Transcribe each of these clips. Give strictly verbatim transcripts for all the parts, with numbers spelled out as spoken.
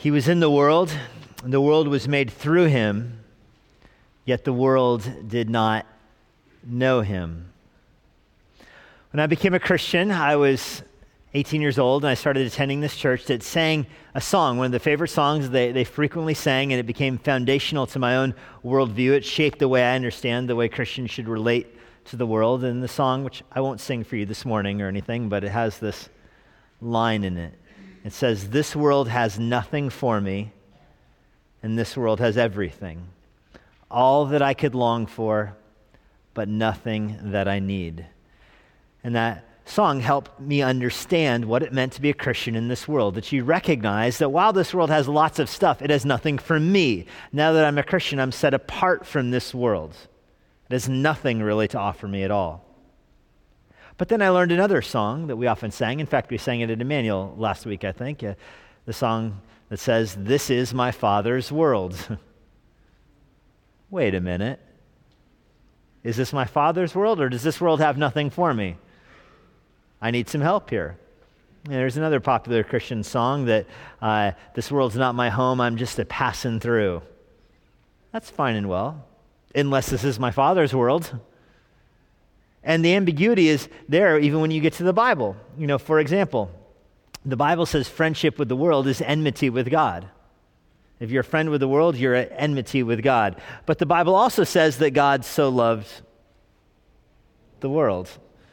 He was in the world, and the world was made through him, yet the world did not know him. When I became a Christian, I was eighteen years old, and I started attending this church that sang a song, one of the favorite songs they, they frequently sang, and it became foundational to my own worldview. It shaped the way I understand the way Christians should relate to the world. And the song, which I won't sing for you this morning or anything, but it has this line in it. It says, "This world has nothing for me, and this world has everything. All that I could long for, but nothing that I need." And that song helped me understand what it meant to be a Christian in this world, that you recognize that while this world has lots of stuff, it has nothing for me. Now that I'm a Christian, I'm set apart from this world. It has nothing really to offer me at all. But then I learned another song that we often sang. In fact, we sang it at Emmanuel last week, I think. Uh, the song that says, "This is my Father's world." Wait a minute. Is this my Father's world, or does this world have nothing for me? I need some help here. And there's another popular Christian song that uh, this world's not my home, I'm just a passing through. That's fine and well, unless this is my Father's world. And the ambiguity is there even when you get to the Bible. You know, for example, the Bible says friendship with the world is enmity with God. If you're a friend with the world, you're at enmity with God. But the Bible also says that God so loved the world.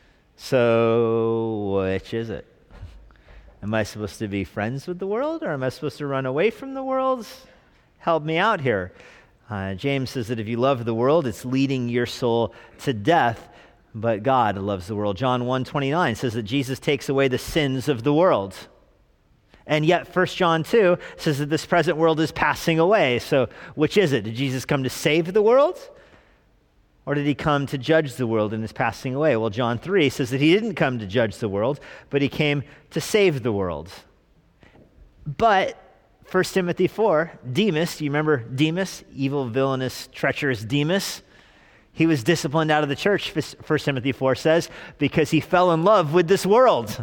So which is it? Am I supposed to be friends with the world, or am I supposed to run away from the world? Help me out here. Uh, James says that if you love the world, it's leading your soul to death. But God loves the world. John one twenty-nine says that Jesus takes away the sins of the world. And yet First John two says that this present world is passing away. So which is it? Did Jesus come to save the world? Or did he come to judge the world and is passing away? Well, John three says that he didn't come to judge the world, but he came to save the world. But First Timothy four, Demas, do you remember Demas? Evil, villainous, treacherous Demas. He was disciplined out of the church, First Timothy four says, because he fell in love with this world.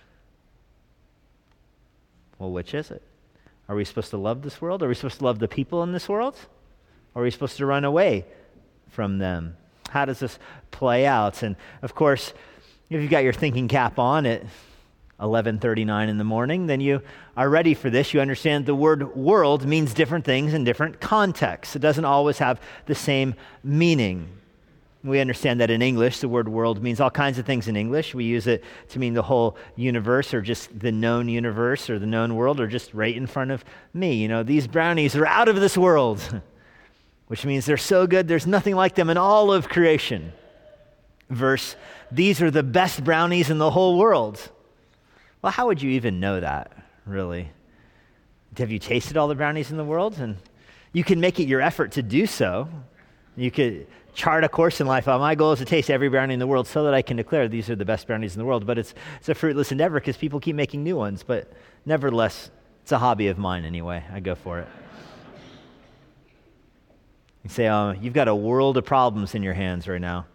Well, which is it? Are we supposed to love this world? Are we supposed to love the people in this world? Or are we supposed to run away from them? How does this play out? And of course, if you've got your thinking cap on at eleven thirty-nine in the morning, then you are ready for this. You understand the word world means different things in different contexts. It doesn't always have the same meaning. We understand that in English, the word world means all kinds of things in English. We use it to mean the whole universe, or just the known universe, or the known world, or just right in front of me. You know, these brownies are out of this world, which means they're so good, there's nothing like them in all of creation. Verse, these are the best brownies in the whole world. Well, how would you even know that, really? Have you tasted all the brownies in the world? And you can make it your effort to do so. You could chart a course in life. Oh, my goal is to taste every brownie in the world so that I can declare these are the best brownies in the world. But it's it's a fruitless endeavor because people keep making new ones. But nevertheless, it's a hobby of mine anyway. I go for it. You say, oh, you've got a world of problems in your hands right now.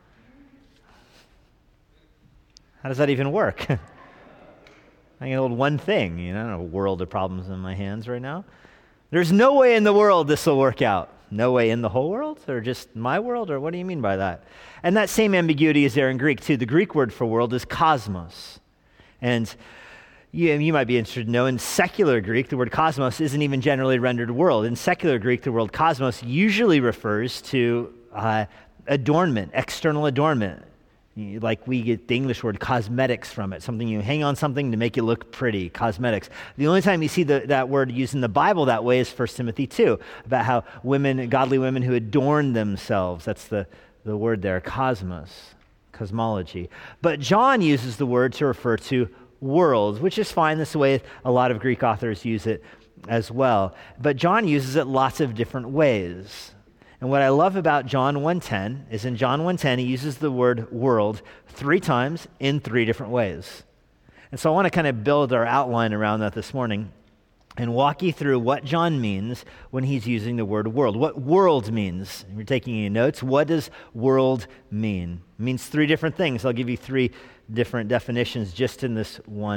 How does that even work? I hold one thing, you know, a world of problems in my hands right now. There's no way in the world this will work out. No way in the whole world, or just my world, or what do you mean by that? And that same ambiguity is there in Greek too. The Greek word for world is cosmos. And you, you might be interested to know, in secular Greek, the word cosmos isn't even generally rendered world. In secular Greek, the word cosmos usually refers to uh, adornment, external adornment. Like we get the English word cosmetics from it, something you hang on something to make it look pretty, cosmetics. The only time you see the, that word used in the Bible that way is First Timothy two, about how women, godly women who adorn themselves, that's the, the word there, cosmos, cosmology. But John uses the word to refer to world, which is fine. That's the way a lot of Greek authors use it as well. But John uses it lots of different ways. And what I love about John one ten is in John one ten, he uses the word world three times in three different ways. And so I want to kind of build our outline around that this morning and walk you through what John means when he's using the word world. What world means. If you're taking any notes, what does world mean? It means three different things. I'll give you three different definitions just in this one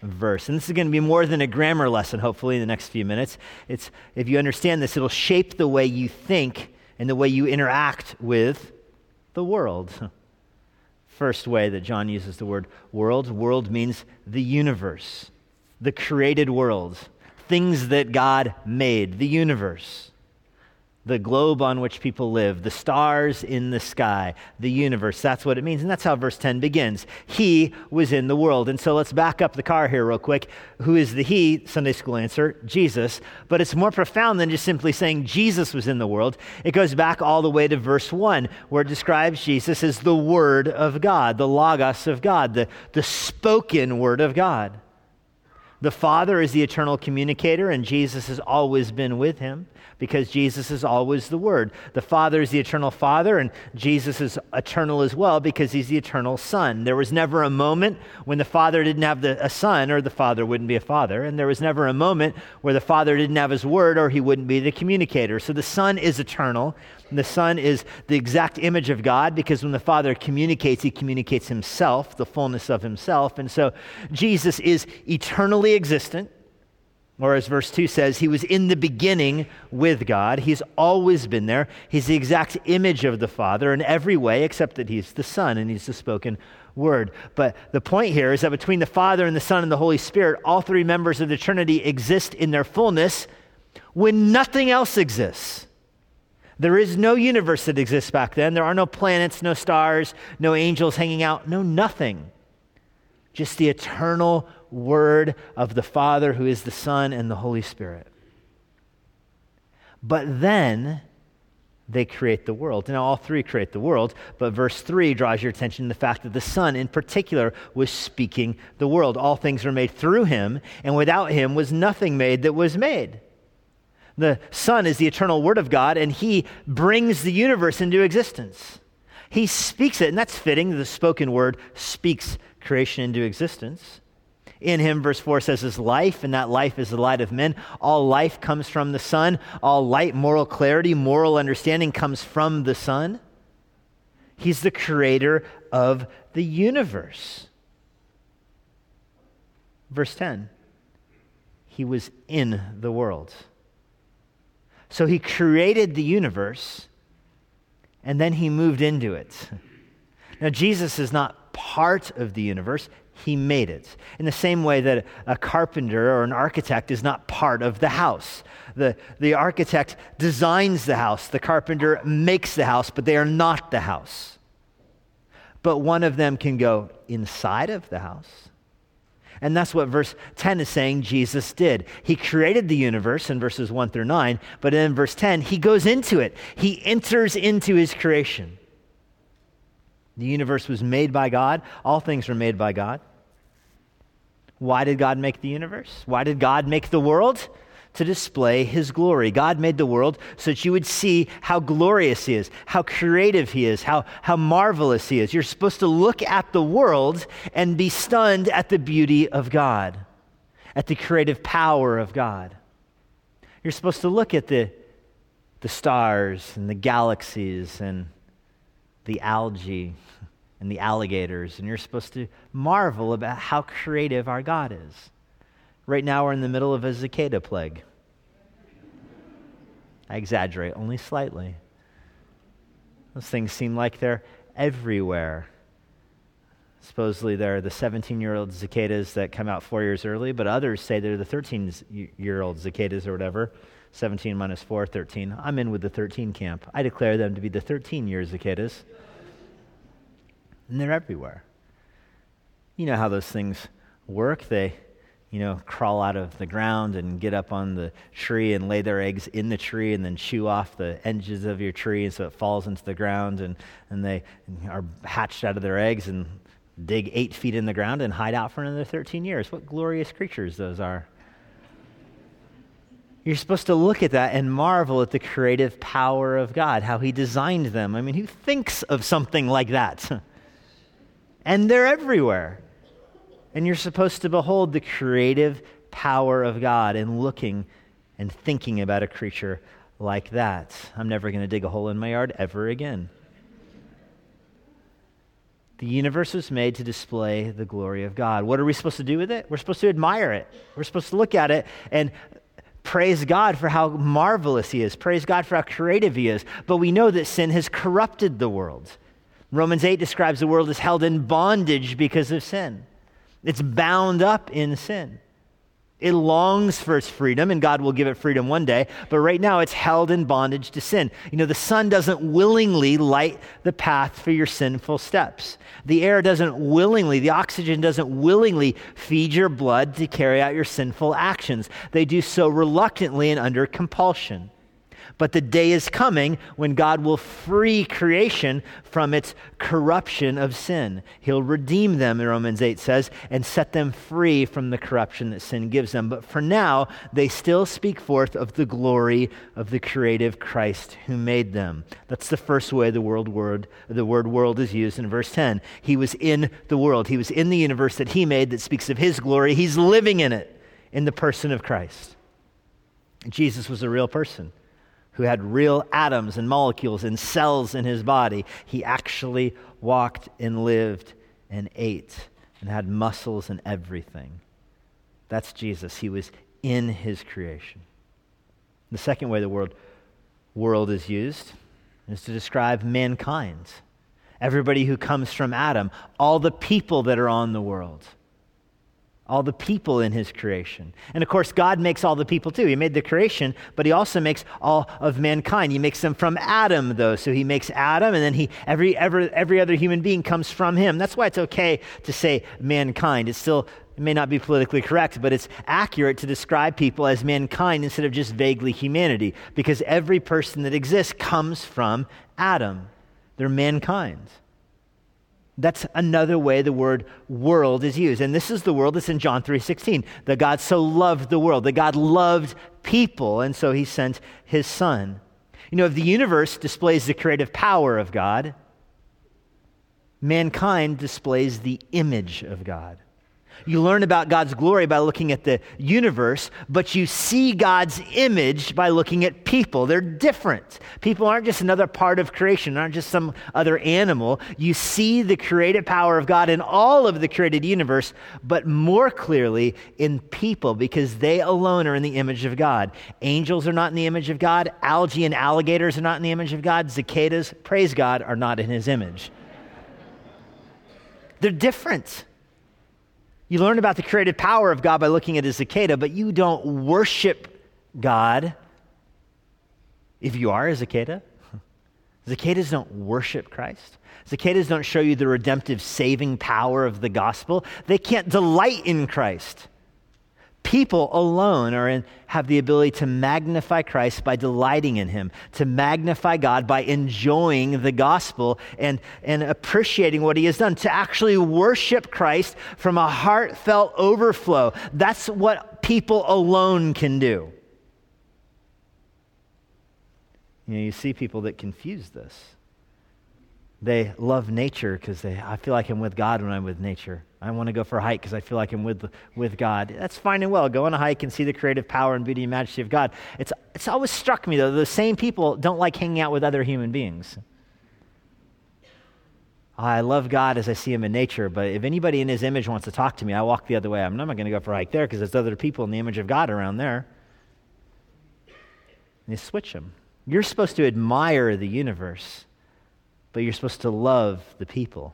verse. And this is going to be more than a grammar lesson, hopefully, in the next few minutes. It's, if you understand this, it'll shape the way you think and the way you interact with the world. First way that John uses the word world, world means the universe, the created world, things that God made, the universe. The globe on which people live, the stars in the sky, the universe. That's what it means. And that's how verse ten begins. He was in the world. And so let's back up the car here real quick. Who is the he? Sunday school answer, Jesus. But it's more profound than just simply saying Jesus was in the world. It goes back all the way to verse one, where it describes Jesus as the Word of God, the Logos of God, the, the spoken Word of God. The Father is the eternal communicator, and Jesus has always been with him because Jesus is always the Word. The Father is the eternal Father, and Jesus is eternal as well because he's the eternal Son. There was never a moment when the Father didn't have the, a Son, or the Father wouldn't be a Father, and there was never a moment where the Father didn't have his Word, or he wouldn't be the communicator. So the Son is eternal, and the Son is the exact image of God because when the Father communicates, he communicates himself, the fullness of himself. And so Jesus is eternally existent, or as verse two says, he was in the beginning with God. He's always been there. He's the exact image of the Father in every way except that he's the Son and he's the spoken Word. But the point here is that between the Father and the Son and the Holy Spirit, all three members of the Trinity exist in their fullness when nothing else exists. There is no universe that exists back then. There are no planets, no stars, no angels hanging out, no nothing. Just the eternal Word of the Father who is the Son and the Holy Spirit. But then they create the world. Now all three create the world, but verse three draws your attention to the fact that the Son in particular was speaking the world. All things were made through him, and without him was nothing made that was made. The Son is the eternal Word of God, and he brings the universe into existence. He speaks it, and that's fitting. The spoken word speaks creation into existence. In him, verse four says, is life, and that life is the light of men. All life comes from the Son. All light, moral clarity, moral understanding comes from the Son. He's the creator of the universe. Verse ten, he was in the world. So he created the universe, and then he moved into it. Now, Jesus is not part of the universe. He made it. In the same way that a carpenter or an architect is not part of the house. The, the architect designs the house. The carpenter makes the house, but they are not the house. But one of them can go inside of the house. And that's what verse ten is saying Jesus did. He created the universe in verses one through nine, but in verse ten, he goes into it. He enters into his creation. The universe was made by God. All things were made by God. Why did God make the universe? Why did God make the world? To display his glory. God made the world so that you would see how glorious he is, how creative he is, how, how marvelous he is. You're supposed to look at the world and be stunned at the beauty of God, at the creative power of God. You're supposed to look at the, the stars and the galaxies and the algae and the alligators, and you're supposed to marvel about how creative our God is. Right now we're in the middle of a cicada plague. I exaggerate only slightly. Those things seem like they're everywhere. Supposedly they're the seventeen-year-old cicadas that come out four years early, but others say they're the thirteen-year-old cicadas or whatever. seventeen minus four, thirteen. I'm in with the thirteen camp. I declare them to be the thirteen-year cicadas. And they're everywhere. You know how those things work. They, you know, crawl out of the ground and get up on the tree and lay their eggs in the tree and then chew off the edges of your tree, and so it falls into the ground, and, and they are hatched out of their eggs and dig eight feet in the ground and hide out for another thirteen years. What glorious creatures those are. You're supposed to look at that and marvel at the creative power of God, how he designed them. I mean, who thinks of something like that? And they're everywhere. And you're supposed to behold the creative power of God in looking and thinking about a creature like that. I'm never going to dig a hole in my yard ever again. The universe was made to display the glory of God. What are we supposed to do with it? We're supposed to admire it. We're supposed to look at it and praise God for how marvelous he is. Praise God for how creative he is. But we know that sin has corrupted the world. Romans eight describes the world as held in bondage because of sin. It's bound up in sin. It longs for its freedom, and God will give it freedom one day, but right now it's held in bondage to sin. You know, the sun doesn't willingly light the path for your sinful steps. The air doesn't willingly, the oxygen doesn't willingly feed your blood to carry out your sinful actions. They do so reluctantly and under compulsion. But the day is coming when God will free creation from its corruption of sin. He'll redeem them, Romans eight says, and set them free from the corruption that sin gives them. But for now, they still speak forth of the glory of the creative Christ who made them. That's the first way the world word, the word world is used in verse ten. He was in the world. He was in the universe that he made that speaks of his glory. He's living in it in the person of Christ. Jesus was a real person who had real atoms and molecules and cells in his body. He actually walked and lived and ate and had muscles and everything. That's Jesus. He was in his creation. The second way the word world is used is to describe mankind. Everybody who comes from Adam, all the people that are on the world. All the people in his creation. And of course, God makes all the people too. He made the creation, but he also makes all of mankind. He makes them from Adam, though. So he makes Adam, and then he every every every other human being comes from him. That's why it's okay to say mankind. It's still, it may not be politically correct, but it's accurate to describe people as mankind instead of just vaguely humanity, because every person that exists comes from Adam. They're mankind. That's another way the word world is used. And this is the world that's in John three sixteen, that God so loved the world, that God loved people, and so he sent his son. You know, if the universe displays the creative power of God, mankind displays the image of God. You learn about God's glory by looking at the universe, but you see God's image by looking at people. They're different. People aren't just another part of creation, aren't just some other animal. You see the creative power of God in all of the created universe, but more clearly in people, because they alone are in the image of God. Angels are not in the image of God. Algae and alligators are not in the image of God. Cicadas, praise God, are not in his image. They're different. You learn about the creative power of God by looking at a cicada, but you don't worship God if you are a cicada. Cicadas don't worship Christ. Cicadas don't show you the redemptive saving power of the gospel. They can't delight in Christ. People alone are in, have the ability to magnify Christ by delighting in him, to magnify God by enjoying the gospel and, and appreciating what he has done, to actually worship Christ from a heartfelt overflow. That's what people alone can do. You know, you see people that confuse this. They love nature because they, I feel like I'm with God when I'm with nature. I want to go for a hike because I feel like I'm with with God. That's fine and well. Go on a hike and see the creative power and beauty and majesty of God. It's it's always struck me, though, the same people don't like hanging out with other human beings. I love God as I see him in nature, but if anybody in his image wants to talk to me, I walk the other way. I'm not going to go for a hike there because there's other people in the image of God around there. And you switch them. You're supposed to admire the universe, but you're supposed to love the people.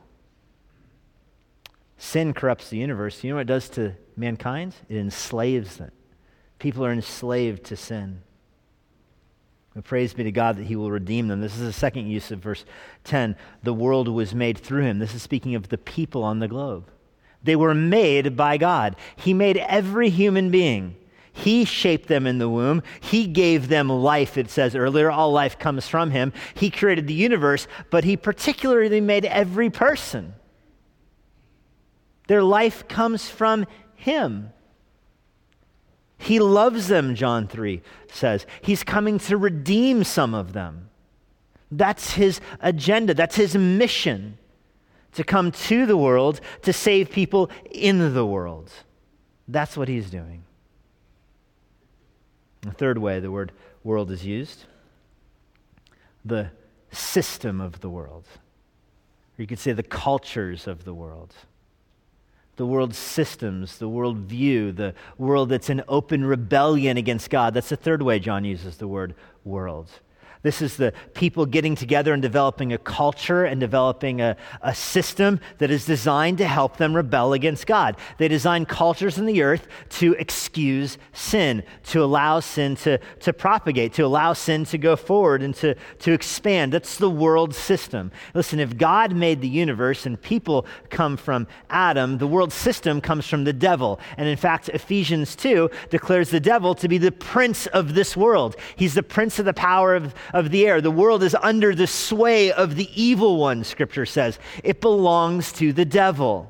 Sin corrupts the universe. You know what it does to mankind? It enslaves them. People are enslaved to sin. But praise be to God that he will redeem them. This is the second use of verse ten. The world was made through him. This is speaking of the people on the globe. They were made by God. He made every human being. He shaped them in the womb. He gave them life, it says earlier. All life comes from him. He created the universe, but he particularly made every person. Their life comes from him. He loves them, John three says. He's coming to redeem some of them. That's his agenda. That's his mission, to come to the world, to save people in the world. That's what he's doing. The third way the word world is used, the system of the world. Or you could say the cultures of the world. The world's systems, the world view, the world that's in open rebellion against God. That's the third way John uses the word world. This is the people getting together and developing a culture and developing a, a system that is designed to help them rebel against God. They design cultures in the earth to excuse sin, to allow sin to, to propagate, to allow sin to go forward and to, to expand. That's the world system. Listen, if God made the universe and people come from Adam, the world system comes from the devil. And in fact, Ephesians two declares the devil to be the prince of this world. He's the prince of the power of of the air. The world is under the sway of the evil one, Scripture says. It belongs to the devil.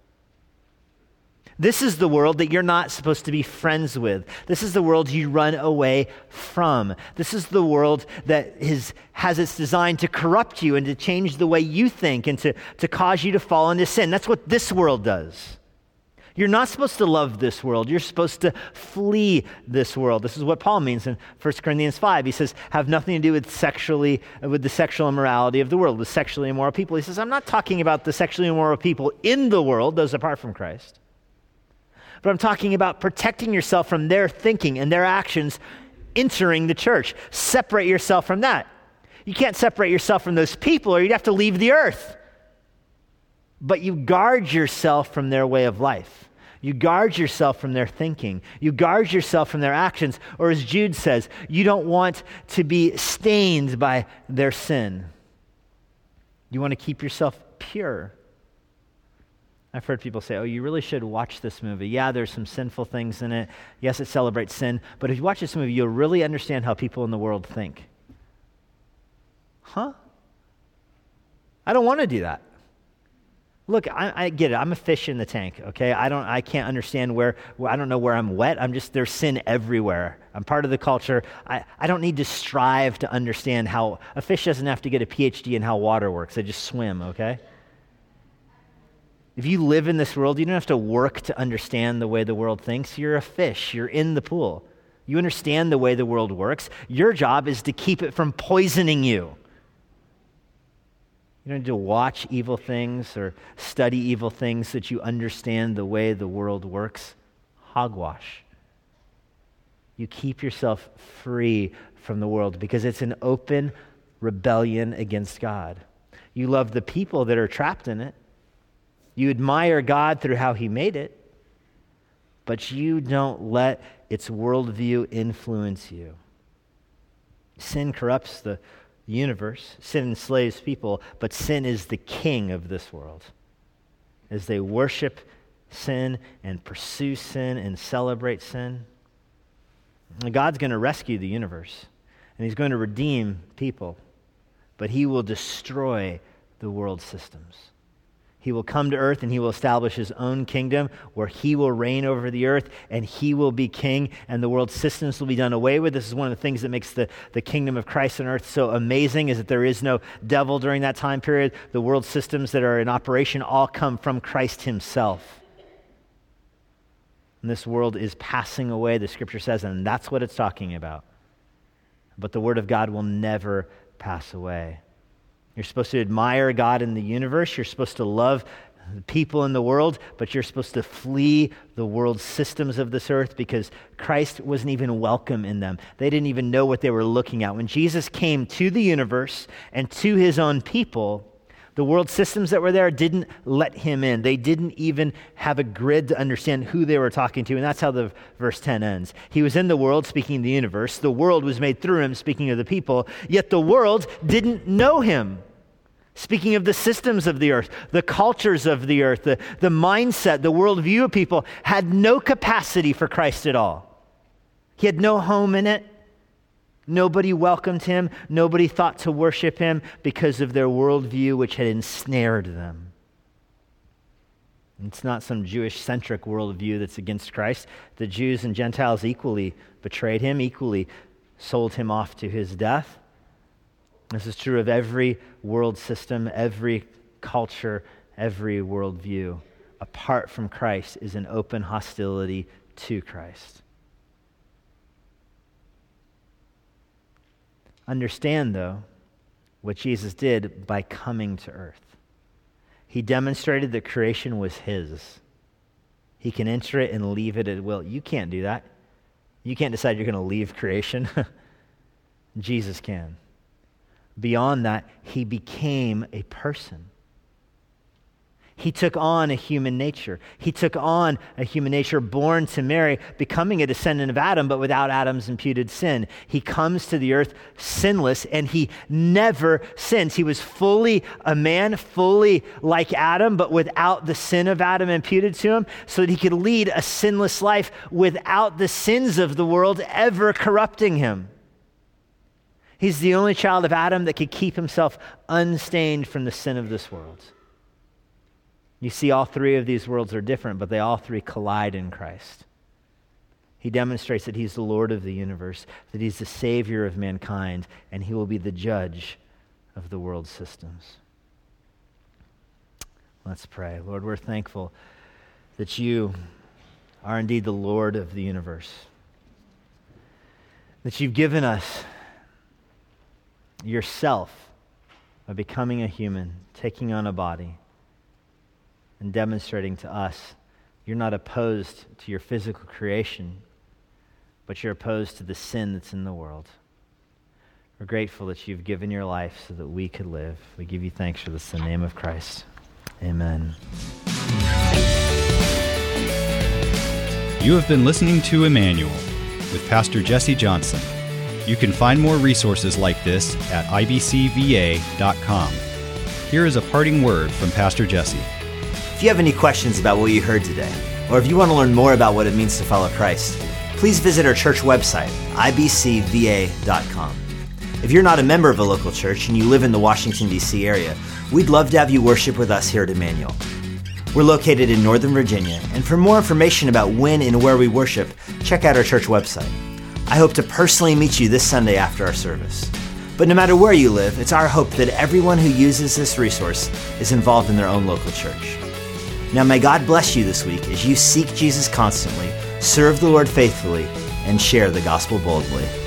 This is the world that you're not supposed to be friends with. This is the world you run away from. This is the world that is, has its design to corrupt you and to change the way you think and to, to cause you to fall into sin. That's what this world does. You're not supposed to love this world. You're supposed to flee this world. This is what Paul means in First Corinthians five. He says, have nothing to do with sexually, with the sexual immorality of the world, with sexually immoral people. He says, I'm not talking about the sexually immoral people in the world, those apart from Christ. But I'm talking about protecting yourself from their thinking and their actions entering the church. Separate yourself from that. You can't separate yourself from those people or you'd have to leave the earth. But you guard yourself from their way of life. You guard yourself from their thinking. You guard yourself from their actions. Or as Jude says, you don't want to be stained by their sin. You want to keep yourself pure. I've heard people say, oh, you really should watch this movie. Yeah, there's some sinful things in it. Yes, it celebrates sin. But if you watch this movie, you'll really understand how people in the world think. Huh? I don't want to do that. Look, I, I get it. I'm a fish in the tank, okay? I don't, I can't understand where, where, I don't know where I'm wet. I'm just, there's sin everywhere. I'm part of the culture. I, I don't need to strive to understand how, a fish doesn't have to get a P H D in how water works. They just swim, okay? If you live in this world, you don't have to work to understand the way the world thinks. You're a fish. You're in the pool. You understand the way the world works. Your job is to keep it from poisoning you. You don't need to watch evil things or study evil things so that you understand the way the world works. Hogwash. You keep yourself free from the world because it's an open rebellion against God. You love the people that are trapped in it. You admire God through how he made it, but you don't let its worldview influence you. Sin corrupts the universe. Sin enslaves people, but sin is the king of this world. As they worship sin and pursue sin and celebrate sin, God's going to rescue the universe, and he's going to redeem people, but he will destroy the world systems. He will come to earth and he will establish his own kingdom where he will reign over the earth and he will be king and the world systems will be done away with. This is one of the things that makes the, the kingdom of Christ on earth so amazing, is that there is no devil during that time period. The world systems that are in operation all come from Christ himself. And this world is passing away, the scripture says, and that's what it's talking about. But the word of God will never pass away. You're supposed to admire God in the universe. You're supposed to love the people in the world, but you're supposed to flee the world systems of this earth because Christ wasn't even welcome in them. They didn't even know what they were looking at. When Jesus came to the universe and to his own people, the world systems that were there didn't let him in. They didn't even have a grid to understand who they were talking to, and that's how the verse ten ends. He was in the world, speaking of the universe. The world was made through him, speaking of the people, yet the world didn't know him. Speaking of the systems of the earth, the cultures of the earth, the, the mindset, the worldview of people had no capacity for Christ at all. He had no home in it. Nobody welcomed him. Nobody thought to worship him because of their worldview, which had ensnared them. It's not some Jewish-centric worldview that's against Christ. The Jews and Gentiles equally betrayed him, equally sold him off to his death. This is true of every world system, every culture, every worldview. Apart from Christ is an open hostility to Christ. Understand, though, what Jesus did by coming to earth. He demonstrated that creation was his. He can enter it and leave it at will. You can't do that. You can't decide you're going to leave creation. Jesus can. Beyond that, he became a person. He took on a human nature. He took on a human nature born to Mary, becoming a descendant of Adam, but without Adam's imputed sin. He comes to the earth sinless, and he never sins. He was fully a man, fully like Adam, but without the sin of Adam imputed to him, so that he could lead a sinless life without the sins of the world ever corrupting him. He's the only child of Adam that could keep himself unstained from the sin of this world. You see, all three of these worlds are different, but they all three collide in Christ. He demonstrates that he's the Lord of the universe, that he's the Savior of mankind, and he will be the judge of the world's systems. Let's pray. Lord, we're thankful that you are indeed the Lord of the universe, that you've given us yourself by becoming a human, taking on a body, and demonstrating to us you're not opposed to your physical creation, but you're opposed to the sin that's in the world. We're grateful that you've given your life so that we could live. We give you thanks for this in the name of Christ. Amen. You have been listening to Emmanuel with Pastor Jesse Johnson. You can find more resources like this at I B C V A dot com. Here is a parting word from Pastor Jesse. If you have any questions about what you heard today, or if you want to learn more about what it means to follow Christ, please visit our church website, I B C V A dot com. If you're not a member of a local church and you live in the Washington, D C area, we'd love to have you worship with us here at Emmanuel. We're located in Northern Virginia, and for more information about when and where we worship, check out our church website. I hope to personally meet you this Sunday after our service. But no matter where you live, it's our hope that everyone who uses this resource is involved in their own local church. Now may God bless you this week as you seek Jesus constantly, serve the Lord faithfully, and share the gospel boldly.